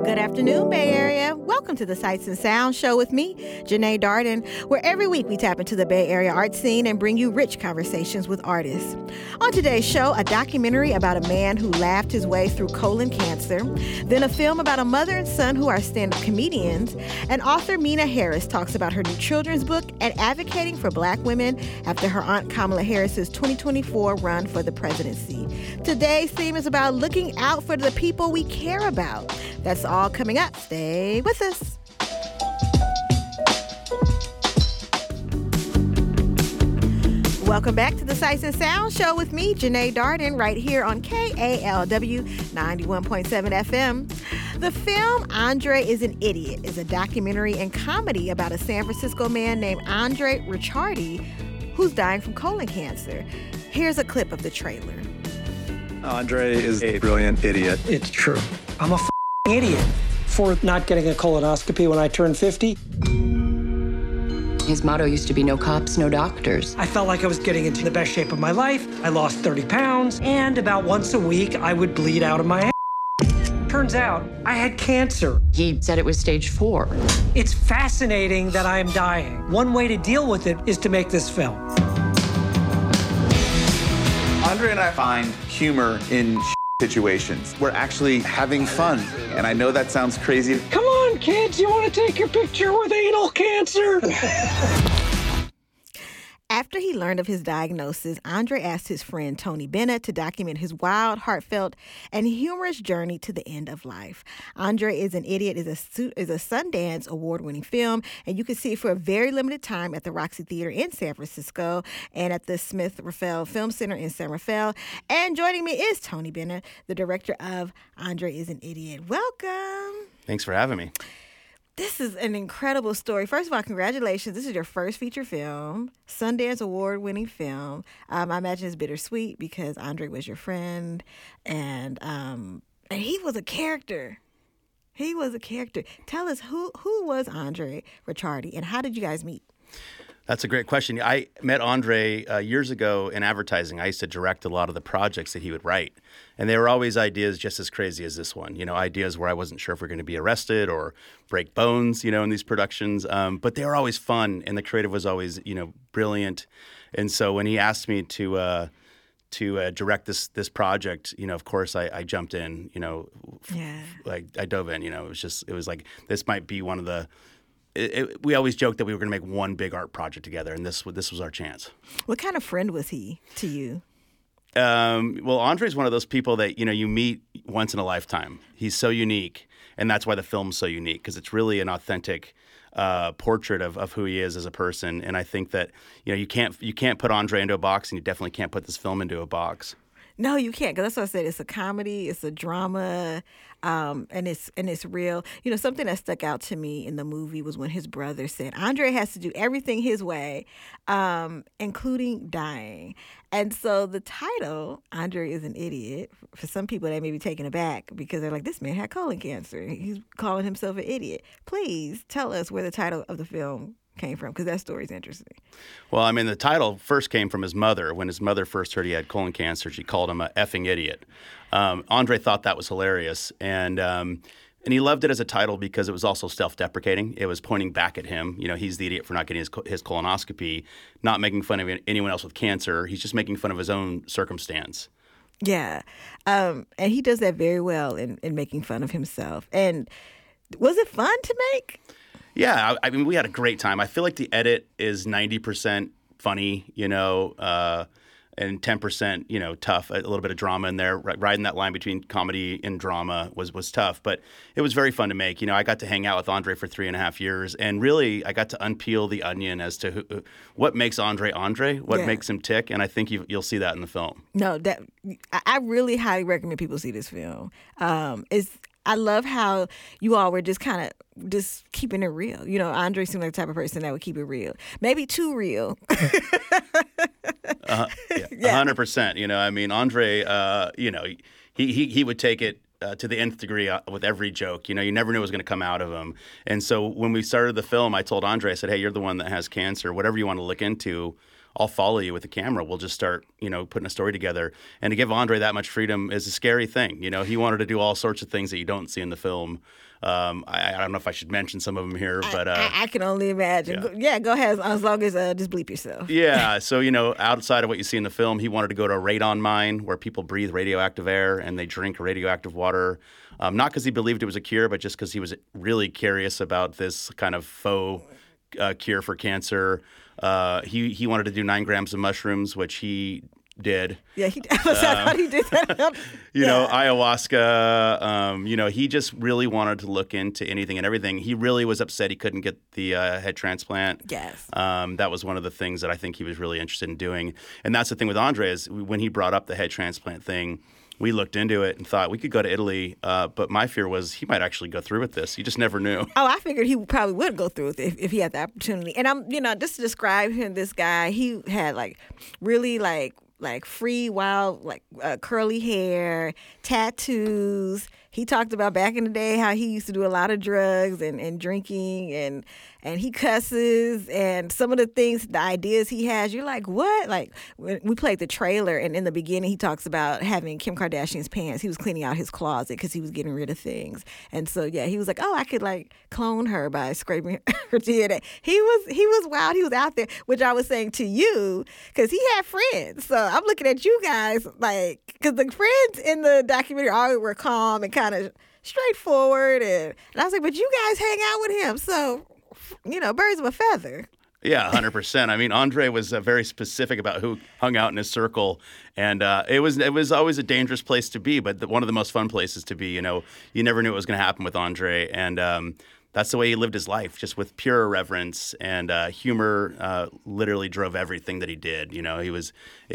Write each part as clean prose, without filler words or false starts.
Good afternoon, Bay Area. Welcome to the Sights and Sounds Show with me, Janae Darden, where every week we tap into the Bay Area art scene and bring you rich conversations with artists. On today's show, a documentary about a man who laughed his way through colon cancer, then a film about a mother and son who are stand-up comedians, and author Meena Harris talks about her new children's book and advocating for Black women after her Aunt Kamala Harris's 2024 run for the presidency. Today's theme is about looking out for the people we care about. That's all coming up. Stay with us. Welcome back to the Sights and Sounds Show with me, Janae Darden, right here on KALW 91.7 FM. The film Andre is an Idiot is a documentary and comedy about a San Francisco man named Andre Ricciardi who's dying from colon cancer. Here's a clip of the trailer. Andre is a brilliant idiot. It's true. I'm a idiot for not getting a colonoscopy when I turned 50. His motto used to be no cops, no doctors. I felt like I was getting into the best shape of my life. I lost 30 pounds, and about once a week, I would bleed out of my ass. Turns out, I had cancer. He said it was stage 4. It's fascinating that I am dying. One way to deal with it is to make this film. Andre and I find humor in situations. We're actually having fun. And I know that sounds crazy. Come on, kids, you want to take your picture with anal cancer? After he learned of his diagnosis, Andre asked his friend Tony Bennett to document his wild, heartfelt, and humorous journey to the end of life. Andre is an Idiot is a Sundance award-winning film, and you can see it for a very limited time at the Roxy Theater in San Francisco and at the Smith Rafael Film Center in San Rafael. And joining me is Tony Bennett, the director of Andre is an Idiot. Welcome. Thanks for having me. This is an incredible story. First of all, congratulations. This is your first feature film, Sundance Award-winning film. I imagine it's bittersweet because Andre was your friend, and he was a character. He was a character. Tell us, who was Andre Ricciardi, and how did you guys meet? That's a great question. I met Andre years ago in advertising. I used to direct a lot of the projects that he would write. And they were always ideas just as crazy as this one. You know, ideas where I wasn't sure if we're going to be arrested or break bones, you know, in these productions. But they were always fun, and the creative was always, you know, brilliant. And so when he asked me to direct this project, you know, of course I jumped in, you know, like I dove in, you know, it was like, this might be one of the, we always joked that we were going to make one big art project together, and this was our chance. What kind of friend was he to you? Well, Andre's one of those people that, you know, you meet once in a lifetime. He's so unique, and that's why the film's so unique, because it's really an authentic portrait of who he is as a person. And I think that, you know, you can't put Andre into a box, and you definitely can't put this film into a box. No, you can't, because that's what I said. It's a comedy, it's a drama, and it's real. You know, something that stuck out to me in the movie was when his brother said Andre has to do everything his way, including dying. And so the title, Andre is an Idiot, for some people they may be taken aback because they're like, this man had colon cancer. He's calling himself an idiot. Please tell us where the title of the film came from, because that story's interesting. Well, I mean, the title first came from his mother. When his mother first heard he had colon cancer, she called him a effing idiot. Andre thought that was hilarious, and he loved it as a title because it was also self-deprecating. It was pointing back at him. You know, he's the idiot for not getting his colonoscopy, not making fun of anyone else with cancer. He's just making fun of his own circumstance. Yeah, and he does that very well in making fun of himself. And was it fun to make? Yeah, I mean, we had a great time. I feel like the edit is 90% funny, you know, and 10%, you know, tough. A little bit of drama in there. Riding that line between comedy and drama was tough, but it was very fun to make. You know, I got to hang out with Andre for 3.5 years, and really, I got to unpeel the onion as to what makes Andre, what makes him tick, and I think you'll see that in the film. No, I really highly recommend people see this film. I love how you all were just kind of just keeping it real. You know, Andre seemed like the type of person that would keep it real. Maybe too real. 100%. You know, I mean, Andre, you know, he would take it to the nth degree with every joke. You know, you never knew what was going to come out of him. And so when we started the film, I told Andre, I said, hey, you're the one that has cancer. Whatever you want to look into, I'll follow you with the camera. We'll just start, putting a story together. And to give Andre that much freedom is a scary thing. He wanted to do all sorts of things that you don't see in the film. I don't know if I should mention some of them here, but I can only imagine. Yeah, go ahead, as long as just bleep yourself. Yeah, so outside of what you see in the film, he wanted to go to a radon mine where people breathe radioactive air and they drink radioactive water. Not because he believed it was a cure, but just because he was really curious about this kind of faux cure for cancer. He wanted to do 9 grams of mushrooms, which he did. Yeah, he did that. Ayahuasca. He just really wanted to look into anything and everything. He really was upset he couldn't get the head transplant. Yes. That was one of the things that I think he was really interested in doing. And that's the thing with Andre is when he brought up the head transplant thing, we looked into it and thought we could go to Italy, but my fear was he might actually go through with this. You just never knew. Oh, I figured he probably would go through with it if he had the opportunity. And I'm, just to describe him, this guy, he had really free, wild, curly hair, tattoos. He talked about back in the day how he used to do a lot of drugs and drinking and he cusses, and some of the things, the ideas he has, you're like, what? Like, when we played the trailer, and in the beginning he talks about having Kim Kardashian's pants. He was cleaning out his closet because he was getting rid of things. And so, yeah, he was like, oh, I could clone her by scraping her DNA. He was wild. He was out there, which I was saying to you, because he had friends. So I'm looking at you guys, because the friends in the documentary always were calm and kind of straightforward. And I was like, but you guys hang out with him. So, birds of a feather. Yeah, 100%. I mean, Andre was very specific about who hung out in his circle, and it was always a dangerous place to be, but one of the most fun places to be. You never knew what was going to happen with Andre, and that's the way he lived his life, just with pure irreverence, and humor literally drove everything that he did. He was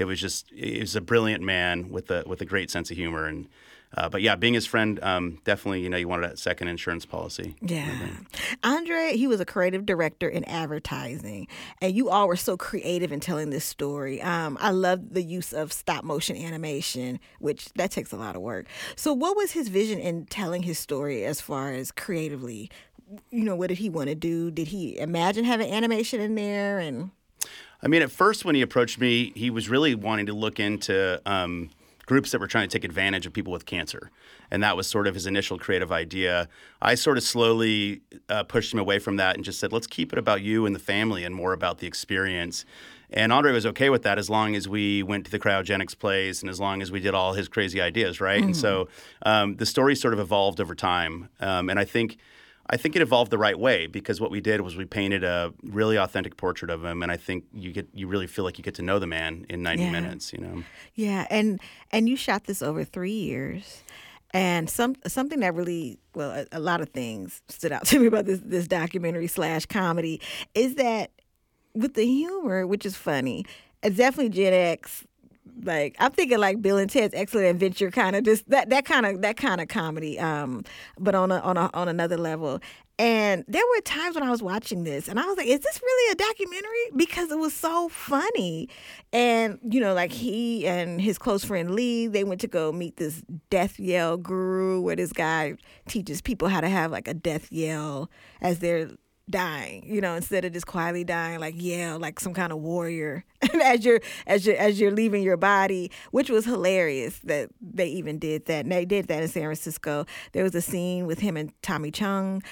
a brilliant man with a great sense of humor, and. But yeah, being his friend, definitely, you wanted a second insurance policy. Yeah. Andre, he was a creative director in advertising, and you all were so creative in telling this story. I love the use of stop motion animation, which that takes a lot of work. So what was his vision in telling his story as far as creatively? What did he want to do? Did he imagine having animation in there? And I mean, at first when he approached me, he was really wanting to look into groups that were trying to take advantage of people with cancer. And that was sort of his initial creative idea. I sort of slowly pushed him away from that and just said, let's keep it about you and the family and more about the experience. And Andre was okay with that as long as we went to the cryogenics place and as long as we did all his crazy ideas, right? Mm-hmm. And so the story sort of evolved over time. And I think it evolved the right way, because what we did was we painted a really authentic portrait of him, and I think you really feel like you get to know the man in 90 minutes, Yeah, and you shot this over 3 years, and something that really, a lot of things stood out to me about this documentary / comedy is that with the humor, which is funny, it's definitely Gen X. I'm thinking Bill and Ted's Excellent Adventure, kind of just that kind of comedy, but on another level. And there were times when I was watching this, and I was like, "Is this really a documentary?" Because it was so funny. And he and his close friend Lee, they went to go meet this death yell guru, where this guy teaches people how to have a death yell as they're dying, instead of just quietly dying, yell like some kind of warrior as you're leaving your body, which was hilarious that they even did that. And they did that in San Francisco. There was a scene with him and Tommy Chung,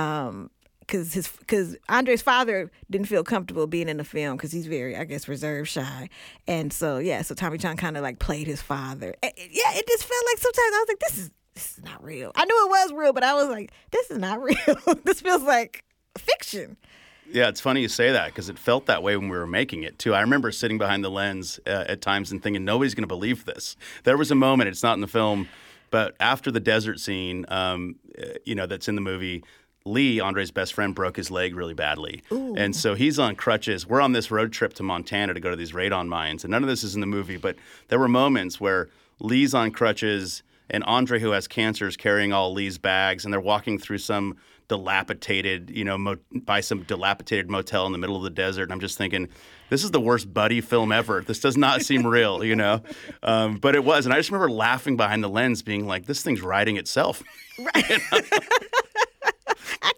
because Andre's father didn't feel comfortable being in the film because he's very, I guess, reserved, shy. And so Tommy Chung kind of played his father. It just felt like sometimes I was like, this is not real. I knew it was real, but I was like, this is not real. This feels like fiction. Yeah, it's funny you say that, because it felt that way when we were making it too. I remember sitting behind the lens at times and thinking, nobody's going to believe this. There was a moment, it's not in the film, but after the desert scene, that's in the movie, Lee, Andre's best friend, broke his leg really badly. Ooh. And so he's on crutches. We're on this road trip to Montana to go to these radon mines, and none of this is in the movie, but there were moments where Lee's on crutches and Andre, who has cancer, is carrying all Lee's bags, and they're walking through some dilapidated, by some dilapidated motel in the middle of the desert. And I'm just thinking, this is the worst buddy film ever. This does not seem real, But it was. And I just remember laughing behind the lens being like, this thing's writing itself. Right. I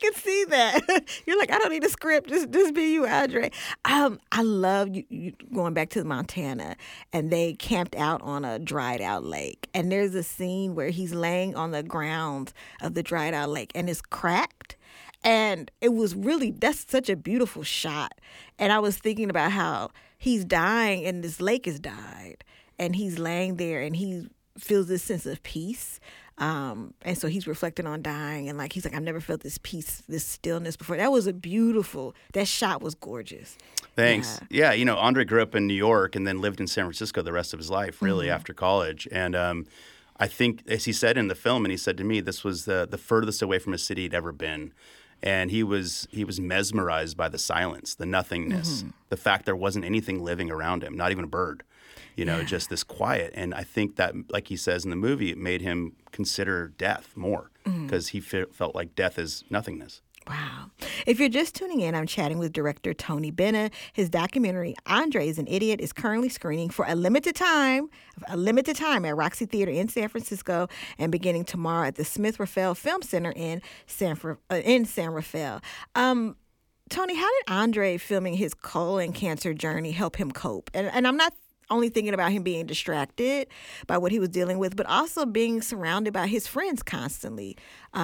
can see that. You're like, I don't need a script. Just be you, Andre. I love you going back to Montana, and they camped out on a dried out lake. And there's a scene where he's laying on the ground of the dried out lake, and it's cracked. And it was really, that's such a beautiful shot. And I was thinking about how he's dying and this lake has died. And he's laying there and he feels this sense of peace. And so he's reflecting on dying. And like, he's like, I've never felt this peace, this stillness before. That was that shot was gorgeous. Thanks. Yeah, Andre grew up in New York and then lived in San Francisco the rest of his life, really, after college. And I think, as he said in the film, and he said to me, this was the furthest away from a city he'd ever been. And he was mesmerized by the silence, the nothingness, the fact there wasn't anything living around him, not even a bird, just this quiet. And I think that, like he says in the movie, it made him consider death more because he felt like death is nothingness. Wow. If you're just tuning in, I'm chatting with director Tony Benna. His documentary, Andre is an Idiot, is currently screening for a limited time at Roxy Theater in San Francisco and beginning tomorrow at the Smith Rafael Film Center in San Rafael. Tony, how did Andre filming his colon cancer journey help him cope? And I'm not only thinking about him being distracted by what he was dealing with, but also being surrounded by his friends constantly.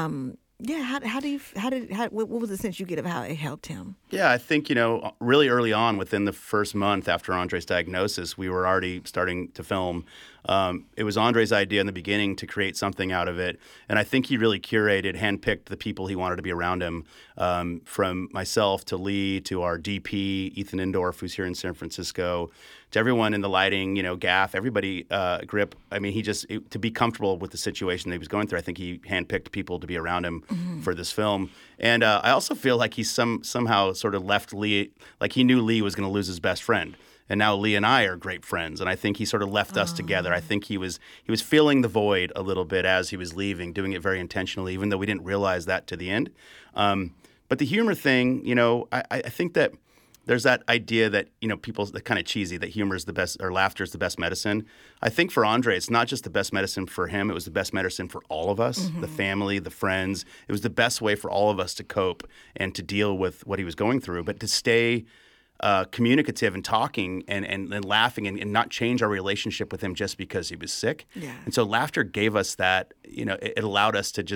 What was the sense you get of how it helped him? Yeah, I think, really early on, within the first month after Andre's diagnosis, we were already starting to film. It was Andre's idea in the beginning to create something out of it. And I think he really handpicked the people he wanted to be around him, from myself to Lee to our DP, Ethan Indorf, who's here in San Francisco, to everyone in the lighting, Gaff, everybody, Grip. I mean, to be comfortable with the situation that he was going through, I think he handpicked people to be around him for this film. And I also feel like he somehow sort of left Lee, like he knew Lee was going to lose his best friend. And now Lee and I are great friends, and I think he sort of left us together. I think he was filling the void a little bit as he was leaving, doing it very intentionally, even though we didn't realize that to the end. But the humor thing, I think that there's that idea that, people, that kind of cheesy, that humor is the best, or laughter is the best medicine. I think for Andre, it's not just the best medicine for him, it was the best medicine for all of us, the family, the friends. It was the best way for all of us to cope and to deal with what he was going through, but to stay communicative and talking and laughing and not change our relationship with him just because he was sick. Yeah. And so laughter gave us that, it allowed us to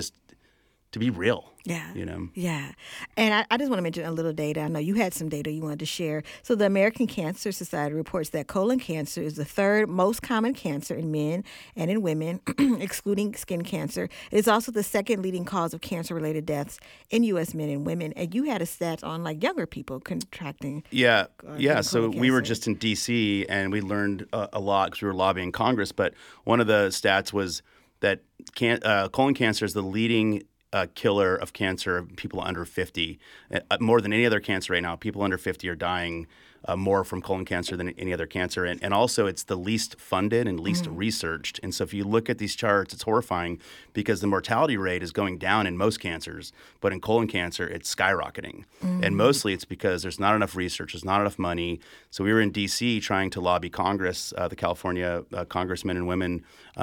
be real. Yeah. Yeah. And I just want to mention a little data. I know you had some data you wanted to share. So the American Cancer Society reports that colon cancer is the third most common cancer in men and in women, excluding skin cancer. It's also the second leading cause of cancer-related deaths in U.S. men and women. And you had a stat on younger people contracting. Yeah. So we were cancer. just in D.C. and we learned a lot because we were lobbying Congress. But one of the stats was that colon cancer is the leading killer of cancer of people under 50. More than any other cancer right now, people under 50 are dying more from colon cancer than any other cancer. And also it's the least funded and least researched. And so if you look at these charts, it's horrifying because the mortality rate is going down in most cancers, but in colon cancer, it's skyrocketing. And mostly it's because there's not enough research, there's not enough money. So we were in D.C. trying to lobby Congress, the California congressmen and women,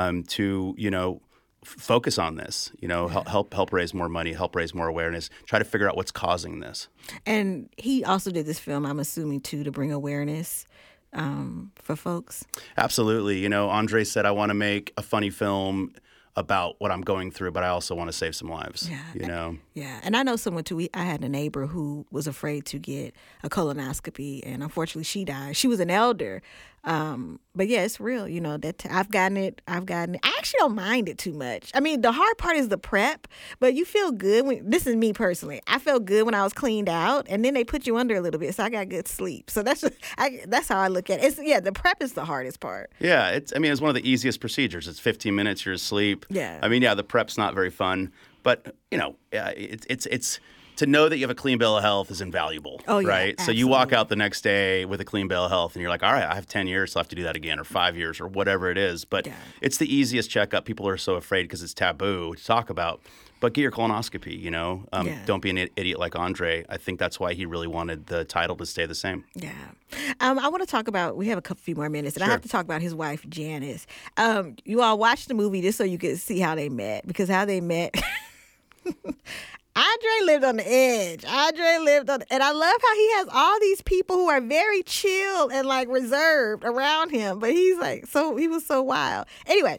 to, focus on this, help raise more money, help raise more awareness, try to figure out what's causing this. And he also did this film, I'm assuming, too, to bring awareness for folks. Absolutely. Andre said, I want to make a funny film about what I'm going through, but I also want to save some lives, Yeah. And I know someone, too. I had a neighbor who was afraid to get a colonoscopy, and unfortunately she died. She was an elder. But yeah, it's real, that I've gotten it. I actually don't mind it too much. I mean, the hard part is the prep, but you feel good this is me personally. I felt good when I was cleaned out, and then they put you under a little bit, so I got good sleep. So that's how I look at it. The prep is the hardest part. Yeah, it's one of the easiest procedures. It's 15 minutes, you're asleep. Yeah. The prep's not very fun, but it's to know that you have a clean bill of health is invaluable, right? Absolutely. So you walk out the next day with a clean bill of health and you're like, all right, I have 10 years, so I have to do that again, or 5 years, or whatever it is. But it's the easiest checkup. People are so afraid because it's taboo to talk about. But get your colonoscopy, Don't be an idiot like Andre. I think that's why he really wanted the title to stay the same. Yeah. I want to talk about, we have a few more minutes, and Sure. I have to talk about his wife, Janice. You all watched the movie just so you could see how they met, because how they met... Andre lived on the edge. And I love how he has all these people who are very chill and like reserved around him, but he's like, he was so wild. Anyway,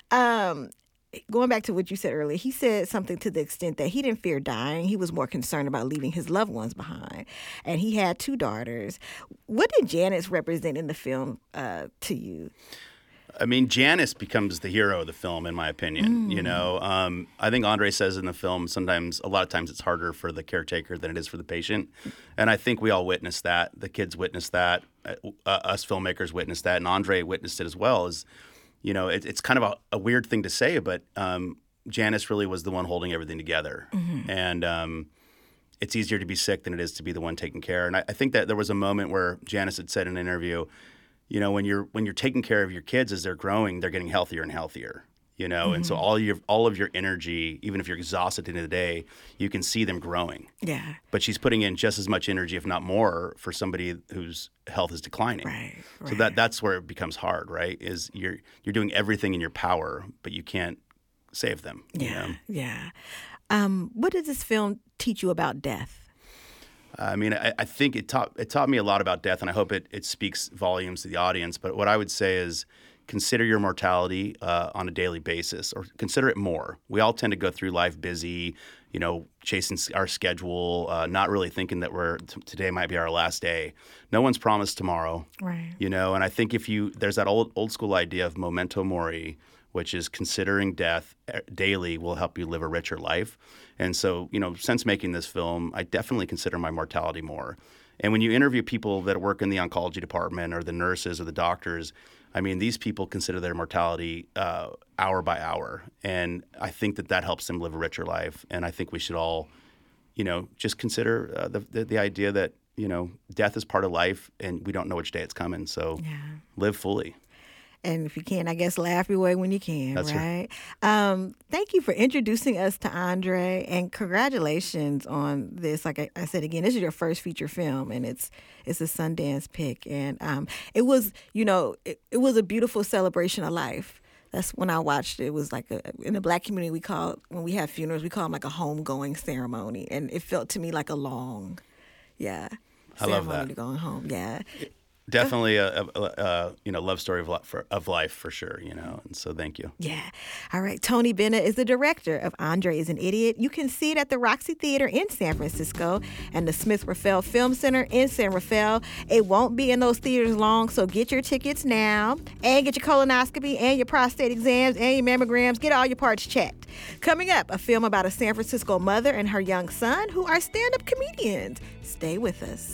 going back to what you said earlier, he said something to the extent that he didn't fear dying. He was more concerned about leaving his loved ones behind. And he had 2 daughters. What did Janice represent in the film to you? I mean, Janice becomes the hero of the film, in my opinion. You know, I think Andre says in the film, a lot of times it's harder for the caretaker than it is for the patient. And I think we all witnessed that. The kids witnessed that. Us filmmakers witnessed that. And Andre witnessed it as well. You know, it's kind of a weird thing to say, but Janice really was the one holding everything together. Mm-hmm. And it's easier to be sick than it is to be the one taking care. And I think that there was a moment where Janice had said in an interview, you know, when you're taking care of your kids as they're growing, they're getting healthier and healthier. You know, mm-hmm. and so all of your energy, even if you're exhausted at the end of the day, you can see them growing. Yeah. But she's putting in just as much energy, if not more, for somebody whose health is declining. Right. So that's where it becomes hard, right? Is you're doing everything in your power, but you can't save them. Yeah. You know? Yeah. What does this film teach you about death? I mean, I think it taught me a lot about death, and I hope it speaks volumes to the audience. But what I would say is consider your mortality on a daily basis, or consider it more. We all tend to go through life busy, you know, chasing our schedule, not really thinking that today might be our last day. No one's promised tomorrow, right? You know, and I think there's that old school idea of memento mori, which is considering death daily will help you live a richer life. And so, you know, since making this film, I definitely consider my mortality more. And when you interview people that work in the oncology department or the nurses or the doctors, I mean, these people consider their mortality hour by hour. And I think that helps them live a richer life. And I think we should all, you know, just consider the idea that, you know, death is part of life and we don't know which day it's coming. So live fully. And if you can, I guess, laugh your way when you can, That's right? Thank you for introducing us to Andre, and congratulations on this. Like I said again, this is your first feature film, and it's a Sundance pick. And it was, you know, it was a beautiful celebration of life. That's when I watched it. It was like in the Black community, when we have funerals, we call them like a homegoing ceremony. And it felt to me like a long, I love that. To going home, yeah. Definitely a love story of life for sure, you know, and so thank you. Yeah. All right. Tony Bennett is the director of Andre is an Idiot. You can see it at the Roxy Theater in San Francisco and the Smith Rafael Film Center in San Rafael. It won't be in those theaters long, so get your tickets now and get your colonoscopy and your prostate exams and your mammograms. Get all your parts checked. Coming up, a film about a San Francisco mother and her young son who are stand-up comedians. Stay with us.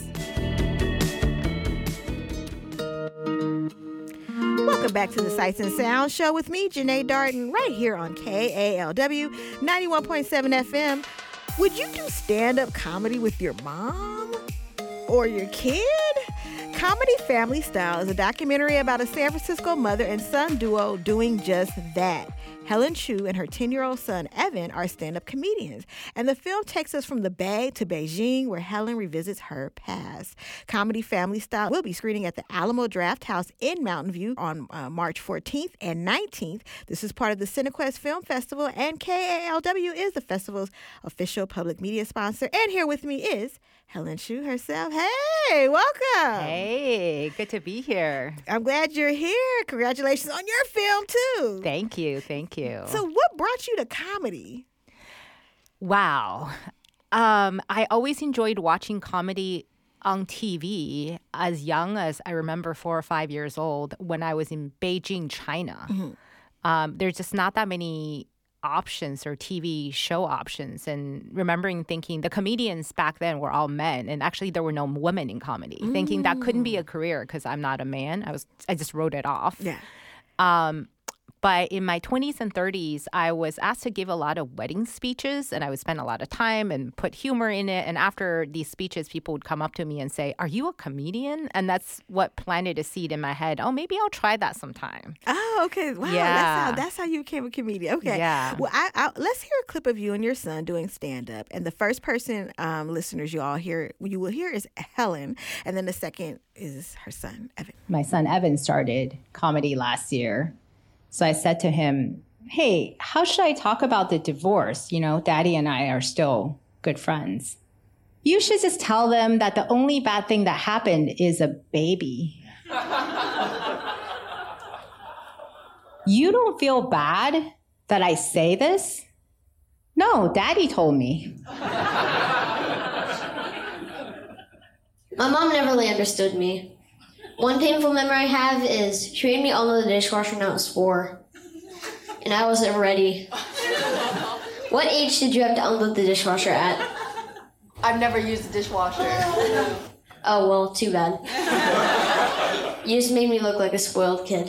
Welcome back to the Sights and Sounds Show with me, Janae Darden, right here on KALW 91.7 FM. Would you do stand-up comedy with your mom or your kid? Comedy Family Style is a documentary about a San Francisco mother and son duo doing just that. Helen Chu and her 10-year-old son, Evan, are stand-up comedians. And the film takes us from the Bay to Beijing, where Helen revisits her past. Comedy Family Style will be screening at the Alamo Drafthouse in Mountain View on March 14th and 19th. This is part of the Cinequest Film Festival, and KALW is the festival's official public media sponsor. And here with me is Helen Chu herself. Hey, welcome. Hey, good to be here. I'm glad you're here. Congratulations on your film, too. Thank you. So what brought you to comedy? Wow. I always enjoyed watching comedy on TV as young as I remember 4 or 5 years old when I was in Beijing, China. Mm-hmm. There's just not that many options or TV show options, and remembering thinking the comedians back then were all men, and actually there were no women in comedy, thinking that couldn't be a career because I'm not a man. I just wrote it off. Yeah. But in my 20s and 30s, I was asked to give a lot of wedding speeches, and I would spend a lot of time and put humor in it. And after these speeches, people would come up to me and say, "Are you a comedian?" And that's what planted a seed in my head. Oh, maybe I'll try that sometime. Oh, okay. Wow. Yeah. That's how you became a comedian. Okay. Yeah. Well, let's hear a clip of you and your son doing stand-up. And the first person, listeners, you will hear is Helen. And then the second is her son, Evan. My son, Evan, started comedy last year. So I said to him, "Hey, how should I talk about the divorce? You know, Daddy and I are still good friends. You should just tell them that the only bad thing that happened is a baby. You don't feel bad that I say this? No, Daddy told me. My mom never really understood me. One painful memory I have is she made me unload the dishwasher when I was 4. And I wasn't ready. What age did you have to unload the dishwasher at? I've never used a dishwasher. Oh, well, too bad. You just made me look like a spoiled kid.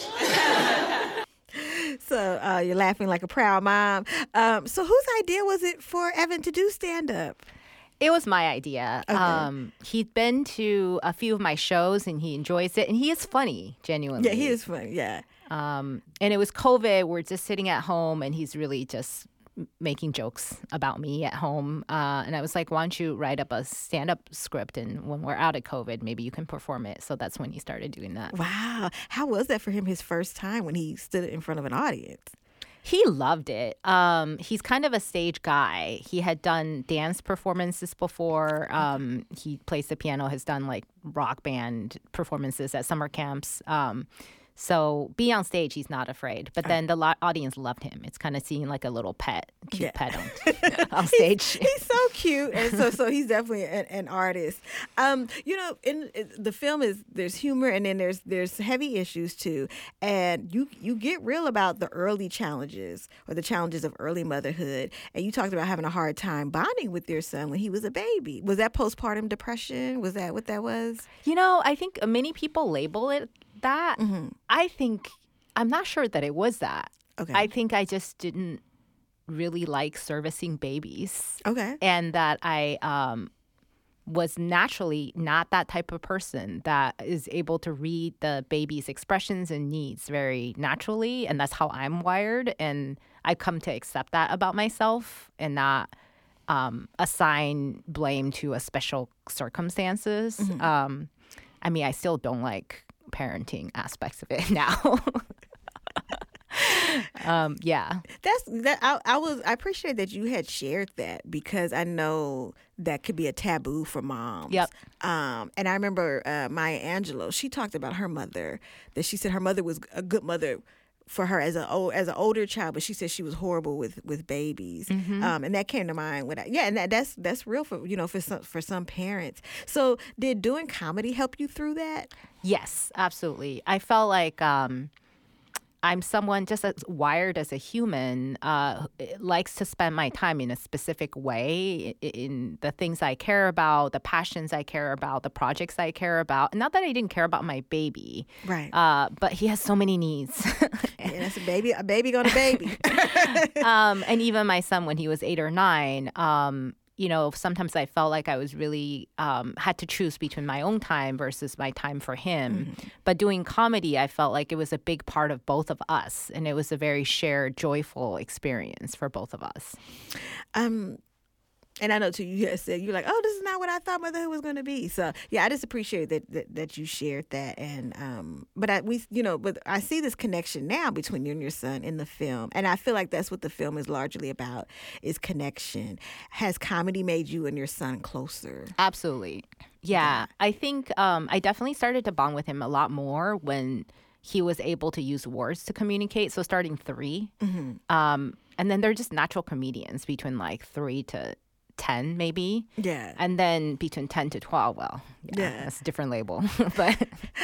So you're laughing like a proud mom. So whose idea was it for Evan to do stand-up? It was my idea. Okay. He'd been to a few of my shows and he enjoys it. And he is funny, genuinely. Yeah, he is funny, yeah. And it was COVID. We're just sitting at home and he's really just making jokes about me at home. And I was like, why don't you write up a stand-up script? And when we're out of COVID, maybe you can perform it. So that's when he started doing that. Wow. How was that for him his first time when he stood in front of an audience? He loved it. He's kind of a stage guy. He had done dance performances before. He plays the piano, has done like rock band performances at summer camps. So being on stage, he's not afraid. But then the audience loved him. It's kind of seeing like a little cute pet on stage. He's so cute, and so he's definitely an artist. In the film there's humor, and then there's heavy issues too. And you get real about the early challenges or the challenges of early motherhood. And you talked about having a hard time bonding with your son when he was a baby. Was that postpartum depression? Was that what that was? I think many people label it that. Mm-hmm. I think I'm not sure that it was that. Okay. I think I just didn't really like servicing babies. Okay. And that I was naturally not that type of person that is able to read the baby's expressions and needs very naturally. And that's how I'm wired. And I've come to accept that about myself and not assign blame to a special circumstances. Mm-hmm. I still don't like parenting aspects of it now. Yeah. I appreciate that you had shared that because I know that could be a taboo for moms. Yep. And I remember Maya Angelou, she talked about her mother, that she said her mother was a good mother for her as an older child, but she said she was horrible with babies. Mm-hmm. And that came to mind and that's real for some parents. So did doing comedy help you through that? Yes, absolutely. I felt like I'm someone just as wired as a human, likes to spend my time in a specific way in the things I care about, the passions I care about, the projects I care about. Not that I didn't care about my baby, right? But he has so many needs. And that's a baby gonna baby. And even my son, when he was 8 or 9, sometimes I felt like I was really had to choose between my own time versus my time for him. Mm-hmm. But doing comedy, I felt like it was a big part of both of us. And it was a very shared, joyful experience for both of us. And I know too, you said you're like, oh, this is not what I thought motherhood was going to be. So yeah, I just appreciate that you shared that. And but I see this connection now between you and your son in the film, and I feel like that's what the film is largely about, is connection. Has comedy made you and your son closer? Absolutely, yeah. I think I definitely started to bond with him a lot more when he was able to use words to communicate. So starting 3, mm-hmm. And then they're just natural comedians between like 3 to 10 maybe. Yeah. And then between 10 to 12, that's a different label. But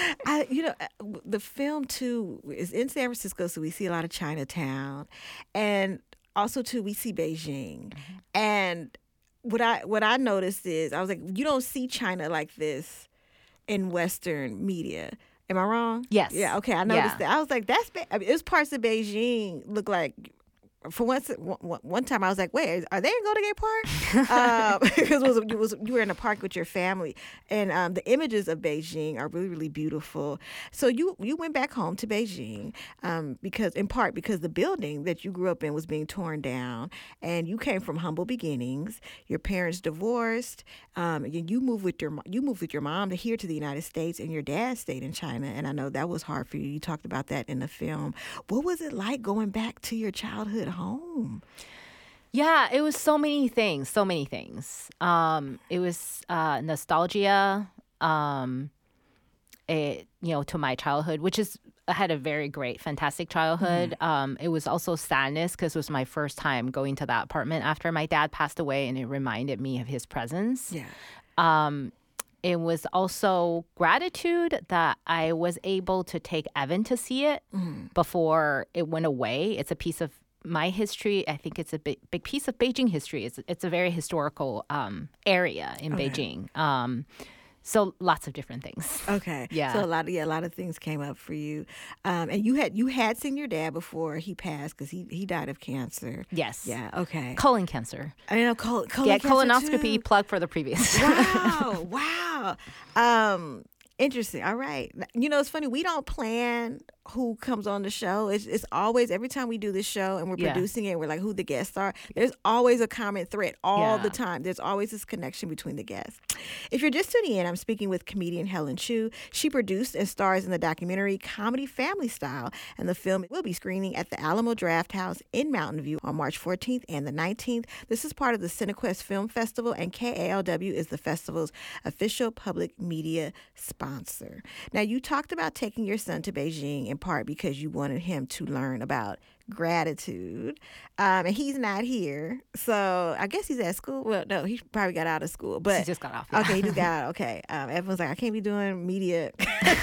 the film too is in San Francisco, so we see a lot of Chinatown, and also too we see Beijing. Mm-hmm. And what I noticed is I was like, you don't see China like this in Western media. Am I wrong? Yes. Yeah. Okay. I noticed that. I was like, it was parts of Beijing look like. For one time, I was like, "Wait, are they in Golden Gate Park?" Because you were in a park with your family, and the images of Beijing are really, really beautiful. So you went back home to Beijing because the building that you grew up in was being torn down, and you came from humble beginnings. Your parents divorced. You moved with your mom here to the United States, and your dad stayed in China. And I know that was hard for you. You talked about that in the film. What was it like going back to your childhood home? Yeah, it was so many things. It was nostalgia, to my childhood, which is I had a very great, fantastic childhood. It was also sadness because it was my first time going to that apartment after my dad passed away, and it reminded me of his presence. Yeah. It was also gratitude that I was able to take Evan to see it before it went away. It's a piece of my history. I think it's a big piece of Beijing history. It's a very historical area in Beijing. So lots of different things. Okay. Yeah. So a lot of things came up for you, and you had seen your dad before he passed because he died of cancer. Yes. Yeah. Okay. Colon cancer. I know colon Yeah, cancer colonoscopy. too. Plug for the previous. Wow. Interesting. All right. It's funny. We don't plan who comes on the show. It's always, every time we do this show and we're producing it, we're like, who the guests are. There's always a common thread all the time. There's always this connection between the guests. If you're just tuning in, I'm speaking with comedian Helen Chu. She produced and stars in the documentary Comedy Family Style, and the film will be screening at the Alamo Drafthouse in Mountain View on March 14th and the 19th. This is part of the Cinequest Film Festival, and KALW is the festival's official public media sponsor. Now, you talked about taking your son to Beijing in part because you wanted him to learn about gratitude, and he's not here, so I guess he's at school. Well, no, he probably got out of school, but he just got off. Okay, he just got out. Okay, everyone's like, I can't be doing media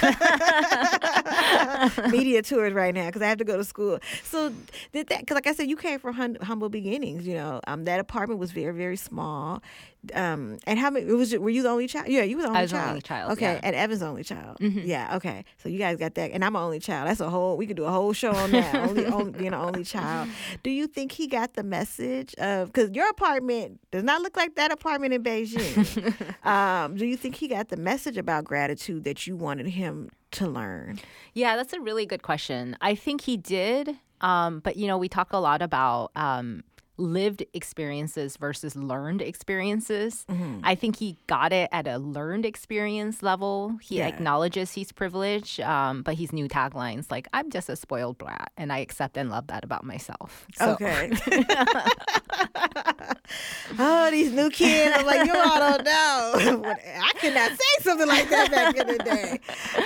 tours right now because I have to go to school. So did that, because like I said, you came from humble beginnings. That apartment was very, very small. And how many were you the only child? Yeah, you were the only I was child. the only child. Okay, yeah. and Evan's the only child. Yeah, okay. So you guys got that, and I'm an only child. That's we could do a whole show on that. only being an only child. Do you think he got the message of, because your apartment does not look like that apartment in Beijing? Do you think he got the message about gratitude that you wanted him to learn? Yeah, that's a really good question. I think he did. But we talk a lot about lived experiences versus learned experiences. I think he got it at a learned experience level. He acknowledges he's privileged, but his new tagline's like, I'm just a spoiled brat, and I accept and love that about myself. So. Okay. Oh, these new kids, I'm like, you all don't know. I could not say something like that back in the day.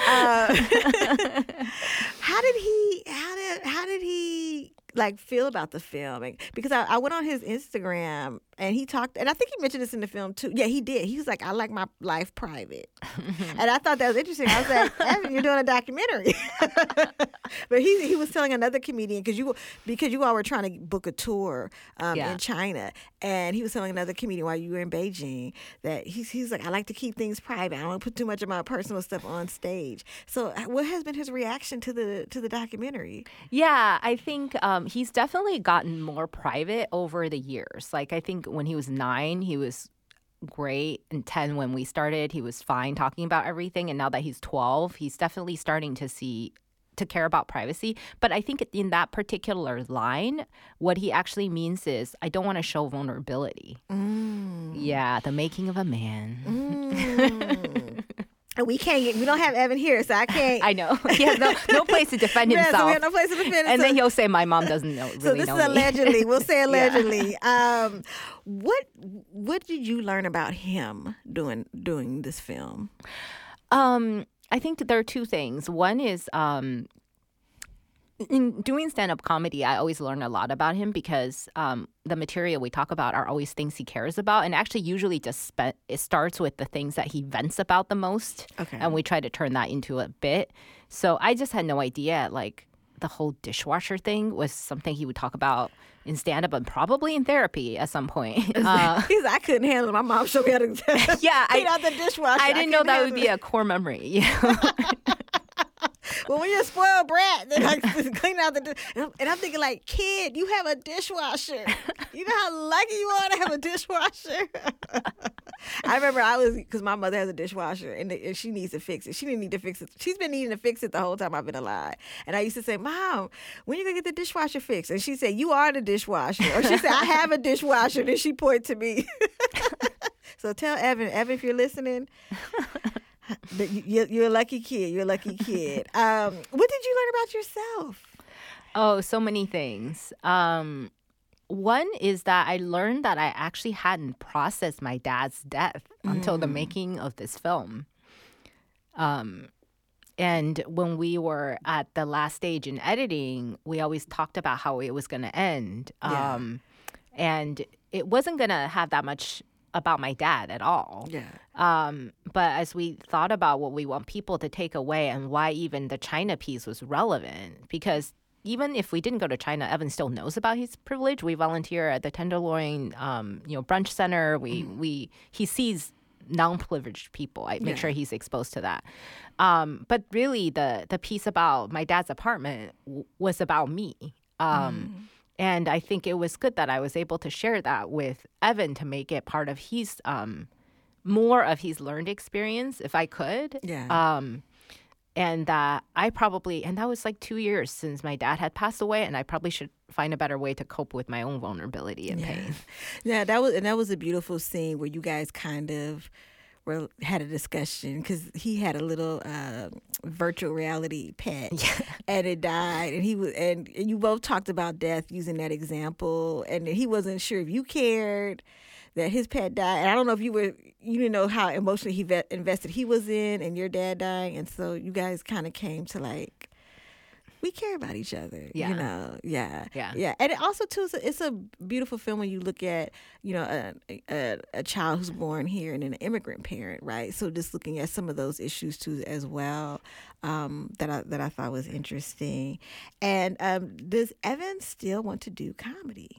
How did he like feel about the film? Because I went on his Instagram and he talked, and I think he mentioned this in the film too. Yeah, he did. He was like, I like my life private. And I thought that was interesting. I was like, Evan, you're doing a documentary. But he was telling another comedian, because you all were trying to book a tour in China, and he was telling another comedian while you were in Beijing that he's like, I like to keep things private. I don't want to put too much of my personal stuff on stage. So what has been his reaction to the documentary? Yeah, I think he's definitely gotten more private over the years. Like, I think when he was 9, he was great, and 10 when we started, he was fine talking about everything. And now that he's 12, he's definitely starting to care about privacy. But I think in that particular line, what he actually means is, I don't want to show vulnerability. Yeah, the making of a man. We don't have Evan here, so I can't. I know. He has no place to defend himself. So we have no place to defend himself. And then he'll say, my mom doesn't know. So this is allegedly. We'll say allegedly. What did you learn about him doing this film? I think there are two things. One is in doing stand-up comedy, I always learn a lot about him because the material we talk about are always things he cares about, and actually usually it starts with the things that he vents about the most, and we try to turn that into a bit. So I just had no idea, like, the whole dishwasher thing was something he would talk about in stand-up and probably in therapy at some point. He's like, I couldn't handle it. My mom showed me how to clean out the dishwasher. I didn't know that would be a core memory. Well, when you're a spoiled brat, then I just clean out and I'm thinking, like, kid, you have a dishwasher. You know how lucky you are to have a dishwasher? I remember because my mother has a dishwasher and she needs to fix it. She didn't need to fix it. She's been needing to fix it the whole time I've been alive. And I used to say, Mom, when you going to get the dishwasher fixed? And she said, you are the dishwasher. Or she said, I have a dishwasher. Then she pointed to me. So tell Evan, if you're listening, you're a lucky kid. You're a lucky kid. What did you learn about yourself? Oh, so many things. One is that I learned that I actually hadn't processed my dad's death until the making of this film. And when we were at the last stage in editing, we always talked about how it was going to end. And it wasn't going to have that much about my dad at all. But as we thought about what we want people to take away and why even the China piece was relevant, because even if we didn't go to China, Evan still knows about his privilege. We volunteer at the Tenderloin, brunch center. He sees non-privileged people. I make sure he's exposed to that. But really, the piece about my dad's apartment was about me. And I think it was good that I was able to share that with Evan to make it part of his more of his learned experience, if I could. And that that was like 2 years since my dad had passed away, and I probably should find a better way to cope with my own vulnerability and pain. Yeah, that was a beautiful scene where you guys kind of had a discussion because he had a little virtual reality pet, and it died, and you both talked about death using that example, and he wasn't sure if you cared that his pet died, and I don't know if you didn't know how emotionally invested he was in your dad dying, and so you guys kind of came to like, we care about each other, you know, and it also too, it's a beautiful film when you look at, a child who's born here and an immigrant parent, right? So just looking at some of those issues too as well, that I thought was interesting. And does Evan still want to do comedy?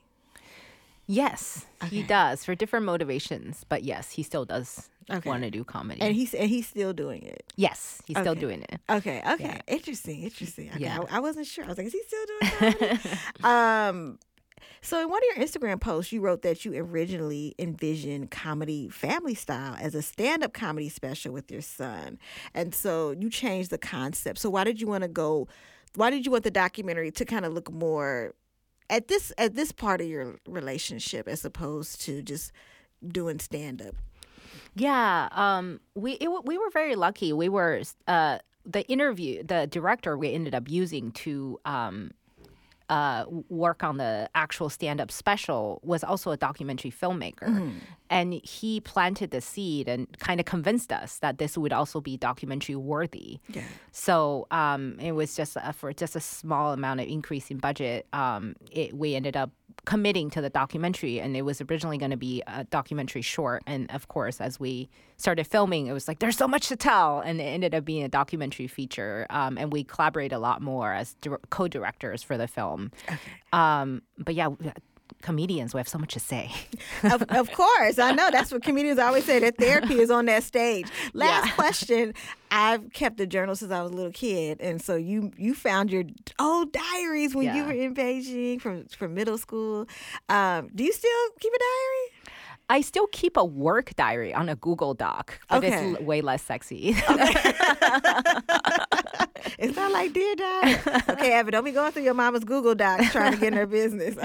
Yes, he does, for different motivations. But yes, he still does want to do comedy. And he's still doing it? Yes, he's still doing it. Okay. Yeah. Interesting. Okay. Yeah. I wasn't sure. I was like, is he still doing comedy? So in one of your Instagram posts, you wrote that you originally envisioned Comedy Family Style as a stand-up comedy special with your son. And so you changed the concept. So why did you want the documentary to kind of look more at this part of your relationship as opposed to just doing stand-up? Yeah, we were very lucky. We were the director we ended up using to work on the actual stand-up special was also a documentary filmmaker. And he planted the seed and kind of convinced us that this would also be documentary worthy. So it was just for just a small amount of increase in budget, we ended up committing to the documentary, and it was originally going to be a documentary short. And of course, as we started filming, it was like, there's so much to tell, and it ended up being a documentary feature. And we collaborate a lot more as co-directors for the film. But yeah, comedians, we have so much to say. Of course. I know. That's what comedians always say, that therapy is on that stage. Last question. I've kept a journal since I was a little kid. And so you found your old diaries when you were in Beijing from middle school. Do you still keep a diary? I still keep a work diary on a Google Doc, but it's way less sexy. It's not like Dear Diary. Okay, Evan, don't be going through your mama's Google Docs trying to get in her business.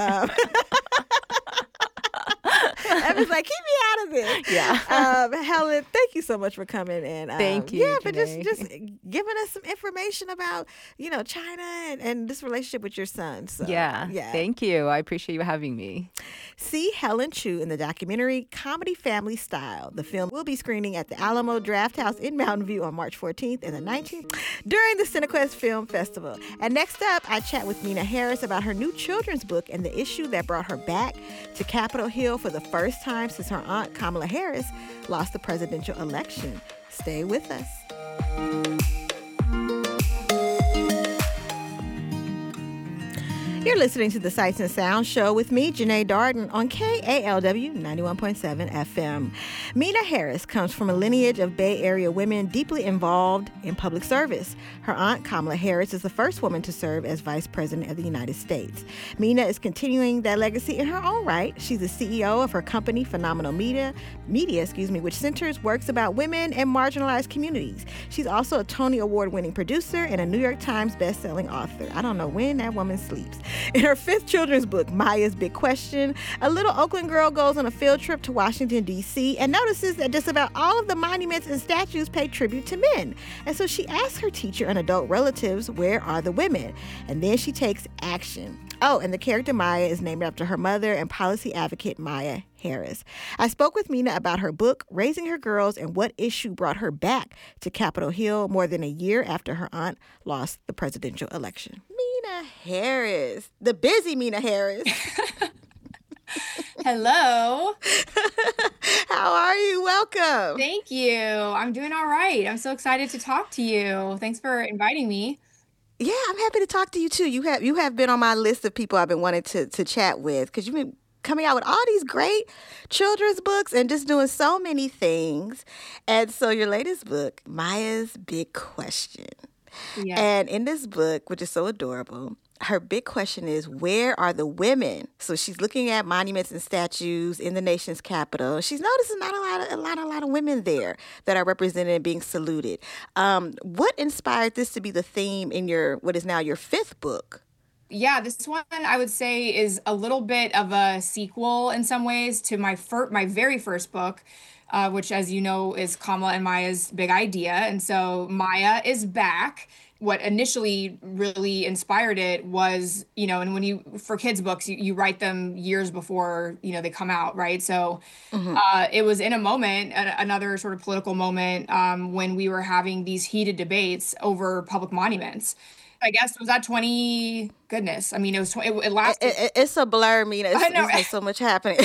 Evan's like, keep me out of this. Helen, thank you so much for coming. And thank you. But just giving us some information about, China and this relationship with your son. So, thank you. I appreciate you having me. See Helen Chu in the documentary Comedy Family Style. The film will be screening at the Alamo Drafthouse in Mountain View on March 14th and the 19th during the Cinequest Film Festival. And next up, I chat with Meena Harris about her new children's book and the issue that brought her back to Capitol Hill for the first time since her aunt Kamala Harris lost the presidential election. Stay with us. You're listening to the Sights and Sounds Show with me, Janae Darden, on KALW 91.7 FM. Meena Harris comes from a lineage of Bay Area women deeply involved in public service. Her aunt, Kamala Harris, is the first woman to serve as Vice President of the United States. Meena is continuing that legacy in her own right. She's the CEO of her company, Phenomenal Media, which centers works about women and marginalized communities. She's also a Tony Award-winning producer and a New York Times best-selling author. I don't know when that woman sleeps. In her 5th children's book, Maya's Big Question, a little Oakland girl goes on a field trip to Washington, D.C. and notices that just about all of the monuments and statues pay tribute to men. And so she asks her teacher and adult relatives, where are the women? And then she takes action. Oh, and the character Maya is named after her mother and policy advocate Maya Harris. I spoke with Mina about her book, Raising Her Girls, and what issue brought her back to Capitol Hill more than a year after her aunt lost the presidential election. Mina Harris, the busy Mina Harris. Hello. How are you? Welcome. Thank you. I'm doing all right. I'm so excited to talk to you. Thanks for inviting me. Yeah, I'm happy to talk to you too. You have been on my list of people I've been wanting to chat with because you've been coming out with all these great children's books and just doing so many things. And so your latest book, Maya's Big Question. Yeah. And in this book, which is so adorable, her big question is, where are the women? So she's looking at monuments and statues in the nation's capital. She's noticing not a lot of women there that are represented and being saluted. What inspired this to be the theme in what is now your 5th book? Yeah, this one I would say is a little bit of a sequel in some ways to my very first book, which, as you know, is Kamala and Maya's Big Idea. And so Maya is back. What initially really inspired it was, and when for kids' books, you write them years before, they come out, right? So it was in a moment, another sort of political moment, when we were having these heated debates over public monuments. I guess, was that 20? Goodness. I mean, it lasted. It's a blur, Mina. I know. There's so much happening.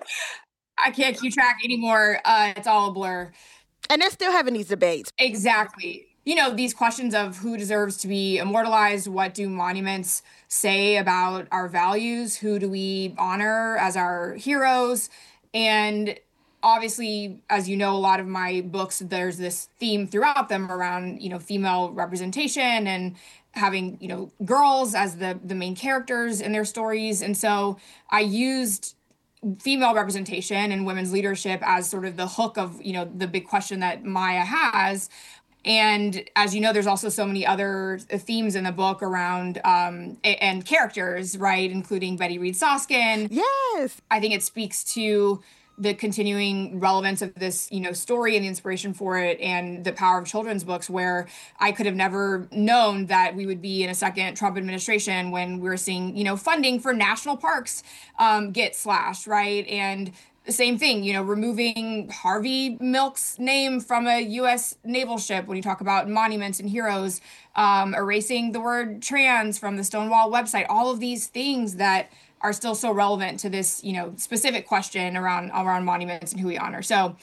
I can't keep track anymore. It's all a blur. And they're still having these debates. Exactly. These questions of who deserves to be immortalized, what do monuments say about our values, who do we honor as our heroes? And obviously, as you know, a lot of my books, there's this theme throughout them around, female representation and having, girls as the main characters in their stories. And so I used female representation and women's leadership as sort of the hook of, the big question that Maya has. And as you know, there's also so many other themes in the book around and characters, right, including Betty Reed Soskin. Yes. I think it speaks to the continuing relevance of this, story and the inspiration for it and the power of children's books, where I could have never known that we would be in a second Trump administration when we're seeing, funding for national parks get slashed, right? And the same thing, removing Harvey Milk's name from a U.S. naval ship when you talk about monuments and heroes, erasing the word trans from the Stonewall website, all of these things that are still so relevant to this, specific question around monuments and who we honor. So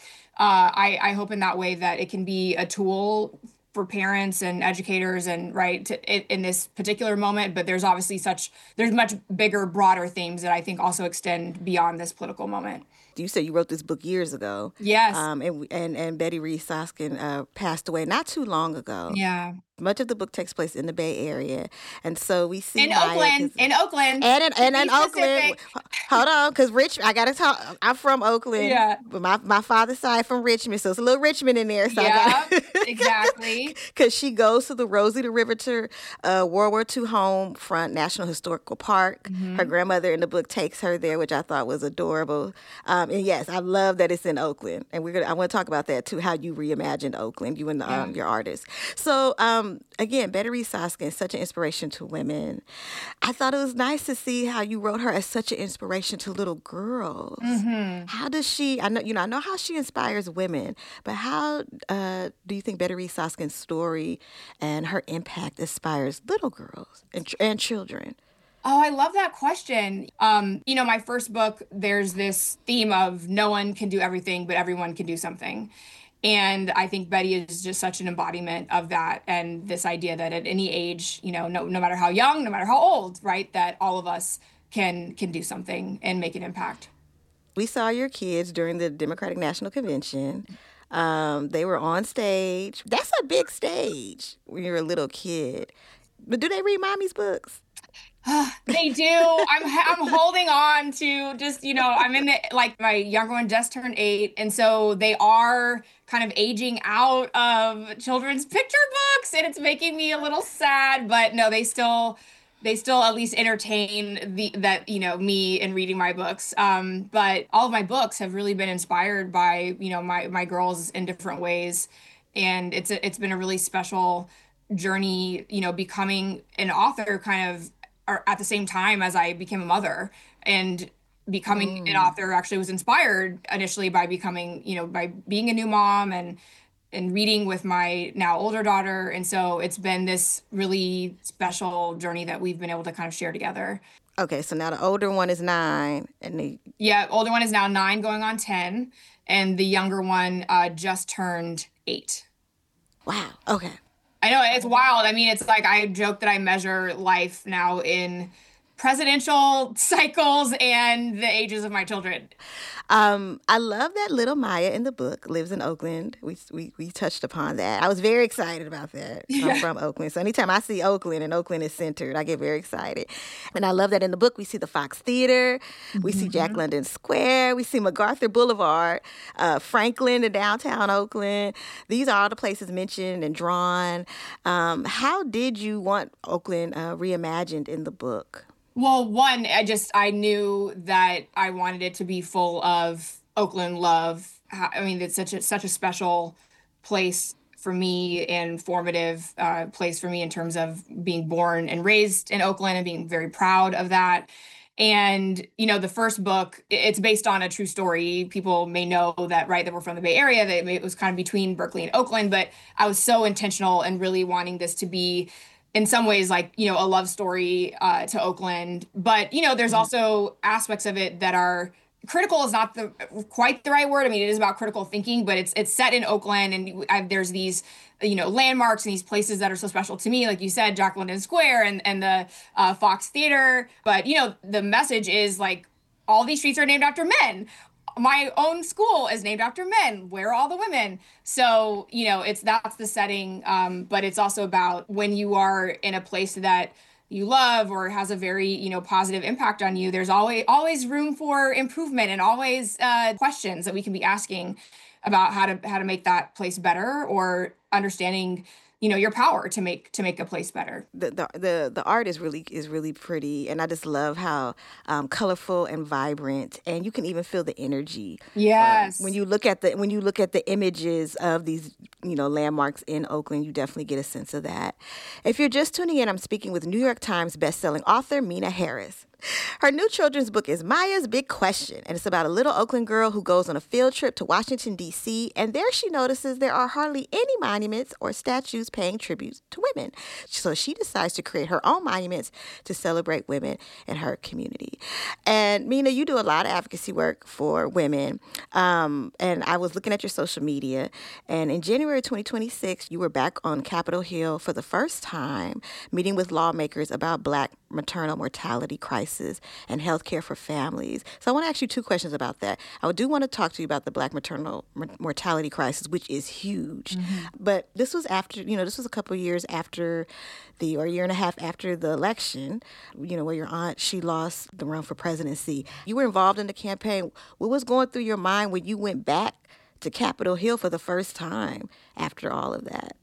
I hope in that way that it can be a tool for parents and educators and in this particular moment, but there's obviously there's much bigger, broader themes that I think also extend beyond this political moment. You said you wrote this book years ago. Yes. And Betty Reed Soskin passed away not too long ago. Yeah. Much of the book takes place in the Bay Area. And so we see in Oakland. And in Oakland. Hold on, because I got to talk. I'm from Oakland. Yeah. But my father's side from Richmond, so it's a little Richmond in there. So yeah, exactly. Because she goes to the Rosie the Riveter World War II home front National Historical Park. Mm-hmm. Her grandmother in the book takes her there, which I thought was adorable. And yes, I love that it's in Oakland. And I want to talk about that too, how you reimagined Oakland, you and your artist. So again, Betty Reed Soskin is such an inspiration to women. I thought it was nice to see how you wrote her as such an inspiration to little girls. Mm-hmm. How does she? I know how she inspires women, but how do you think Betty Reed Soskin's story and her impact inspires little girls and children? Oh, I love that question. My first book, there's this theme of no one can do everything, but everyone can do something. And I think Betty is just such an embodiment of that. And this idea that at any age, no matter how young, no matter how old, right, that all of us can do something and make an impact. We saw your kids during the Democratic National Convention. They were on stage. That's a big stage when you're a little kid. But do they read mommy's books? They do. I'm holding on to just, I'm in my younger one just turned 8. And so they are kind of aging out of children's picture books, and it's making me a little sad, but no, they still they still at least entertain me in reading my books. But all of my books have really been inspired by, my girls in different ways. And it's been a really special journey, becoming an author kind of at the same time as I became a mother. And becoming an author actually was inspired initially by by being a new mom and reading with my now older daughter. And so it's been this really special journey that we've been able to kind of share together. Okay, so now the older one is 9. Yeah, older one is now 9 going on 10. And the younger one just turned 8. Wow, okay. I know, it's wild. I mean, it's like I joke that I measure life now in presidential cycles and the ages of my children. I love that little Maya in the book lives in Oakland. We touched upon that. I was very excited about that. I'm from Oakland. So anytime I see Oakland and Oakland is centered, I get very excited. And I love that in the book we see the Fox Theater, we see Jack London Square, we see MacArthur Boulevard, Franklin in downtown Oakland. These are all the places mentioned and drawn. How did you want Oakland reimagined in the book? Well, one, I knew that I wanted it to be full of Oakland love. I mean, it's such a special place for me and formative place for me in terms of being born and raised in Oakland and being very proud of that. And, the first book, it's based on a true story. People may know that, right, that we're from the Bay Area, that it was kind of between Berkeley and Oakland, but I was so intentional and really wanting this to be in some ways, like, a love story to Oakland. But, there's also aspects of it that are critical is not quite the right word. I mean, it is about critical thinking, but it's set in Oakland. And there's these, landmarks and these places that are so special to me. Like you said, Jack London Square and the Fox Theater. But, the message is like, all these streets are named after men. My own school is named after men. Where are all the women? So, that's the setting. But it's also about when you are in a place that you love or has a very, positive impact on you, there's always room for improvement and always questions that we can be asking about how to make that place better or understanding your power to make a place better. The art is really pretty, and I just love how colorful and vibrant, and you can even feel the energy. Yes. When you look at the images of these landmarks in Oakland, you definitely get a sense of that. If you're just tuning in, I'm speaking with New York Times bestselling author Meena Harris. Her new children's book is Maya's Big Question, and it's about a little Oakland girl who goes on a field trip to Washington, D.C., and there she notices there are hardly any monuments or statues paying tribute to women. So she decides to create her own monuments to celebrate women in her community. And Meena, you do a lot of advocacy work for women, and I was looking at your social media, and in January 2026, you were back on Capitol Hill for the first time, meeting with lawmakers about Black maternal mortality crisis and healthcare for families. So I want to ask you 2 questions about that. I do want to talk to you about the Black maternal mortality crisis, which is huge. Mm-hmm. But this was after, this was a couple of years after or a year and a half after the election, where your aunt, she lost the run for presidency. You were involved in the campaign. What was going through your mind when you went back to Capitol Hill for the first time after all of that?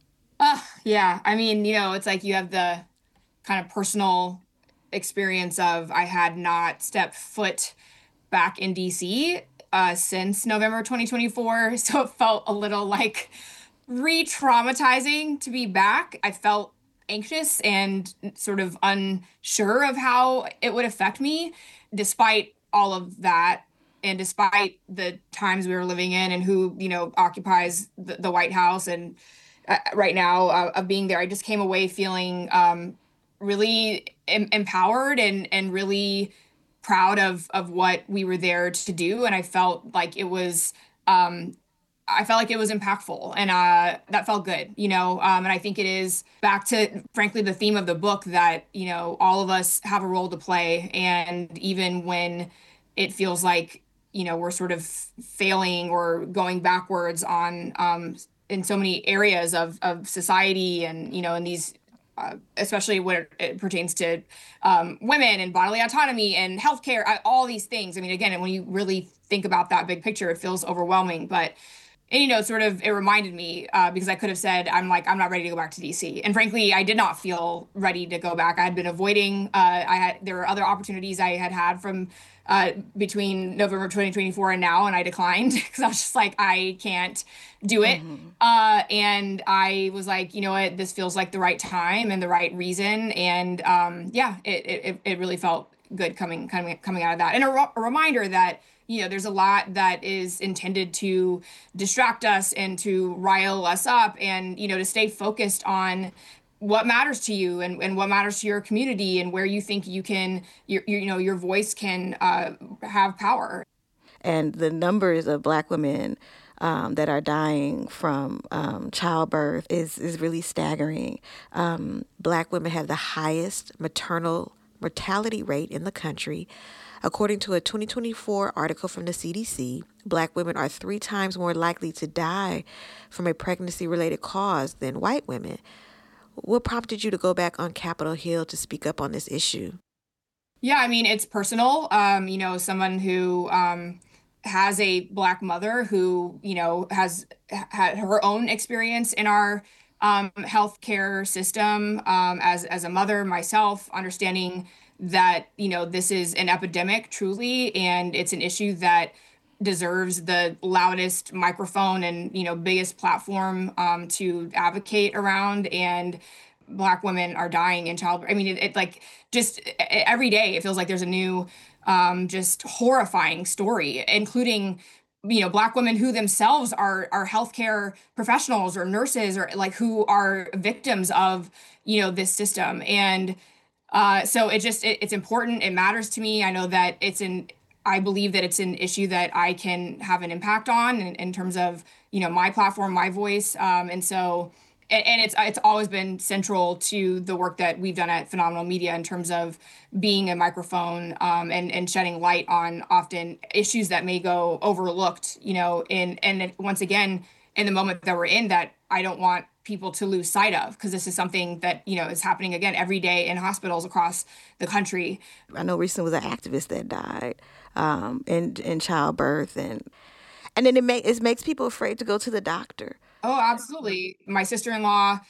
Yeah. I mean, it's like you have the kind of personal experience of I had not stepped foot back in DC since November 2024. So it felt a little like re-traumatizing to be back. I felt anxious and sort of unsure of how it would affect me, despite all of that. And despite the times we were living in and who, occupies the White House and right now of being there, I just came away feeling really empowered and really proud of what we were there to do. And I felt like it was impactful and that felt good, and I think it is back to, frankly, the theme of the book that, all of us have a role to play. And even when it feels like, we're sort of failing or going backwards on in so many areas of society and, in these especially when it pertains to women and bodily autonomy and healthcare, all these things. I mean, again, when you really think about that big picture, it feels overwhelming. But And, sort of it reminded me because I could have said, I'm not ready to go back to DC. And frankly, I did not feel ready to go back. I had been avoiding, there were other opportunities I had from between November 2024 and now, and I declined because I was just like, I can't do it. And I was like, you know what, this feels like the right time and the right reason. And it really felt good coming out of that. And a reminder that, there's a lot that is intended to distract us and to rile us up and, to stay focused on what matters to you and what matters to your community and where you think your voice can have power. And the numbers of Black women that are dying from childbirth is really staggering. Black women have the highest maternal mortality rate in the country. According to a 2024 article from the CDC, Black women are 3 times more likely to die from a pregnancy-related cause than white women. What prompted you to go back on Capitol Hill to speak up on this issue? Yeah, I mean, it's personal. Someone who has a Black mother who, has had her own experience in our healthcare system as a mother myself, understanding that, this is an epidemic truly, and it's an issue that deserves the loudest microphone and, biggest platform to advocate around. And Black women are dying in childbirth. I mean, just every day it feels like there's a new, just horrifying story, including, Black women who themselves are healthcare professionals or nurses or who are victims of, this system. And so it's important. It matters to me. I know that I believe that it's an issue that I can have an impact on in terms of, my platform, my voice. And it's always been central to the work that we've done at Phenomenal Media in terms of being a microphone and shedding light on often issues that may go overlooked, and once again, in the moment that we're in, that I don't want people to lose sight of, because this is something that, is happening again every day in hospitals across the country. I know recently was an activist that died in childbirth, and then it makes people afraid to go to the doctor. Oh, absolutely. My sister-in-law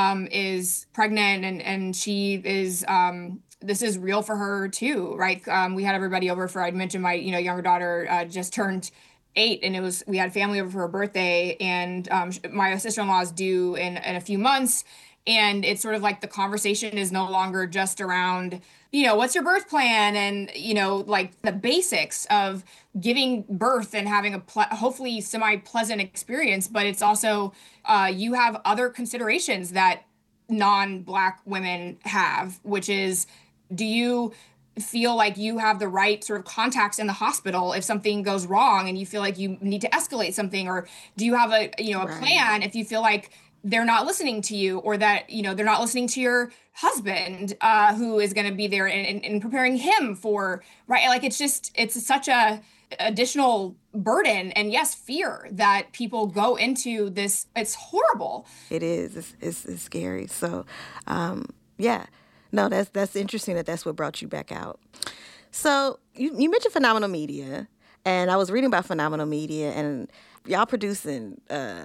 is pregnant and she is, this is real for her too, right? We had everybody over I'd mentioned my, younger daughter just turned 8, and we had family over for her birthday, and my sister-in-law is due in a few months. And it's sort of like the conversation is no longer just around, what's your birth plan? And, the basics of giving birth and having a hopefully semi-pleasant experience. But it's also, you have other considerations that non-Black women have, which is, do you feel like you have the right sort of contacts in the hospital if something goes wrong and you feel like you need to escalate something? Or do you have a plan if you feel like they're not listening to you, or that, they're not listening to your husband who is going to be there and preparing him for, right? It's such a additional burden and yes, fear that people go into this. It's horrible. It is. It's scary. So, yeah. No, that's interesting that's what brought you back out. So you mentioned Phenomenal Media, and I was reading about Phenomenal Media, and y'all producing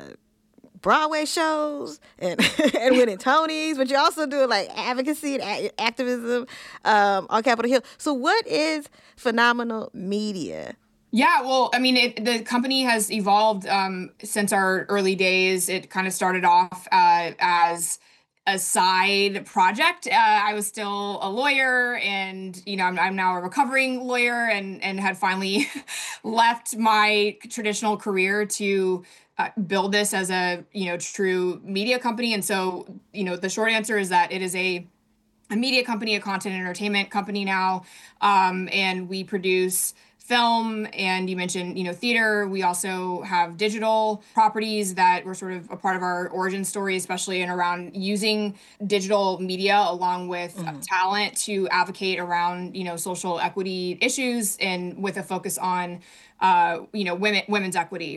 Broadway shows and winning Tonys, but you also do advocacy and activism on Capitol Hill. So what is Phenomenal Media? Yeah, well, I mean, the company has evolved since our early days. It kind of started off as a side project. I was still a lawyer, and I'm now a recovering lawyer, and had finally left my traditional career to build this as a true media company. And so the short answer is that it is a media company, a content and entertainment company now, and we produce film, and you mentioned, theater. We also have digital properties that were sort of a part of our origin story, especially in around using digital media along with talent to advocate around, social equity issues, and with a focus on, women's equity.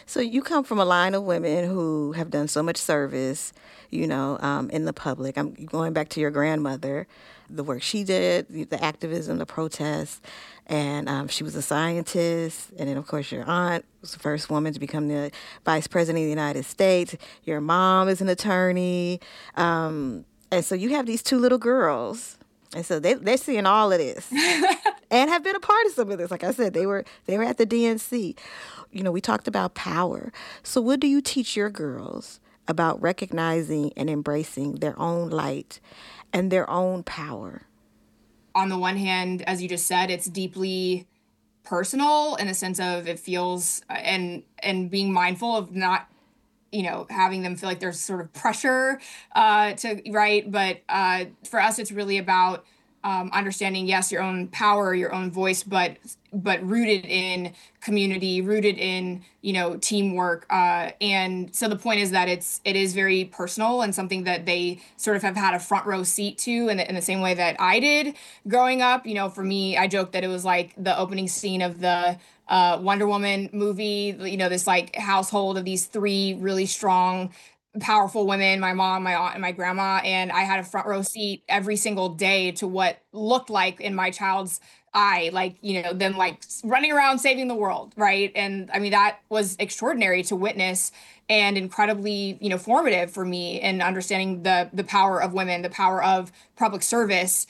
So you come from a line of women who have done so much service, in the public. I'm going back to your grandmother, the work she did, the activism, the protests, and she was a scientist. And then, of course, your aunt was the first woman to become the vice president of the United States. Your mom is an attorney. And so you have these two little girls. And so they're seeing all of this and have been a part of some of this. Like I said, they were at the DNC. We talked about power. So what do you teach your girls about recognizing and embracing their own light and their own power? On the one hand, as you just said, it's deeply personal in the sense of it feels and being mindful of not, having them feel like there's sort of pressure to write. But for us, it's really about understanding, yes, your own power, your own voice, but rooted in community, rooted in, teamwork. And so the point is that it is very personal and something that they sort of have had a front row seat to in the same way that I did growing up. For me, I joked that it was like the opening scene of the Wonder Woman movie, this like household of these three really strong, powerful women, my mom, my aunt, and my grandma. And I had a front row seat every single day to what looked like in my child's eye, them like running around saving the world. Right. And I mean, that was extraordinary to witness and incredibly, formative for me in understanding the power of women, the power of public service.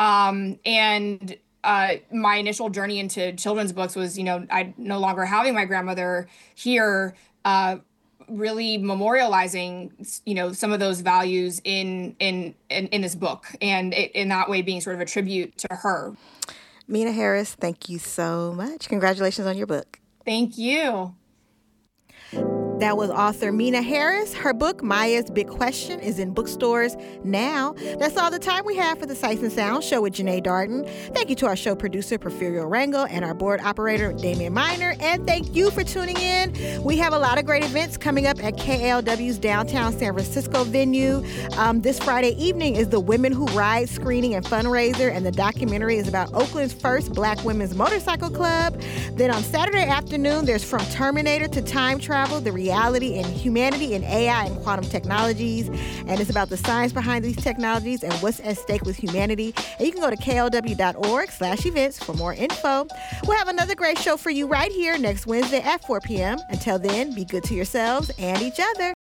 My initial journey into children's books was, I no longer having my grandmother here, really memorializing, some of those values in this book, and in that way being sort of a tribute to her. Meena Harris, thank you so much. Congratulations on your book. Thank you. That was author Meena Harris. Her book, Maya's Big Question, is in bookstores now. That's all the time we have for the Sights and Sounds show with Janae Darden. Thank you to our show producer, Porfirio Rango, and our board operator, Damian Miner. And thank you for tuning in. We have a lot of great events coming up at KLW's downtown San Francisco venue. This Friday evening is the Women Who Ride screening and fundraiser, and the documentary is about Oakland's first Black women's motorcycle club. Then on Saturday afternoon, there's From Terminator to Time Travel, the reality and humanity in AI and quantum technologies. And it's about the science behind these technologies and what's at stake with humanity. And you can go to klw.org/events for more info. We'll have another great show for you right here next Wednesday at 4 p.m. Until then, be good to yourselves and each other.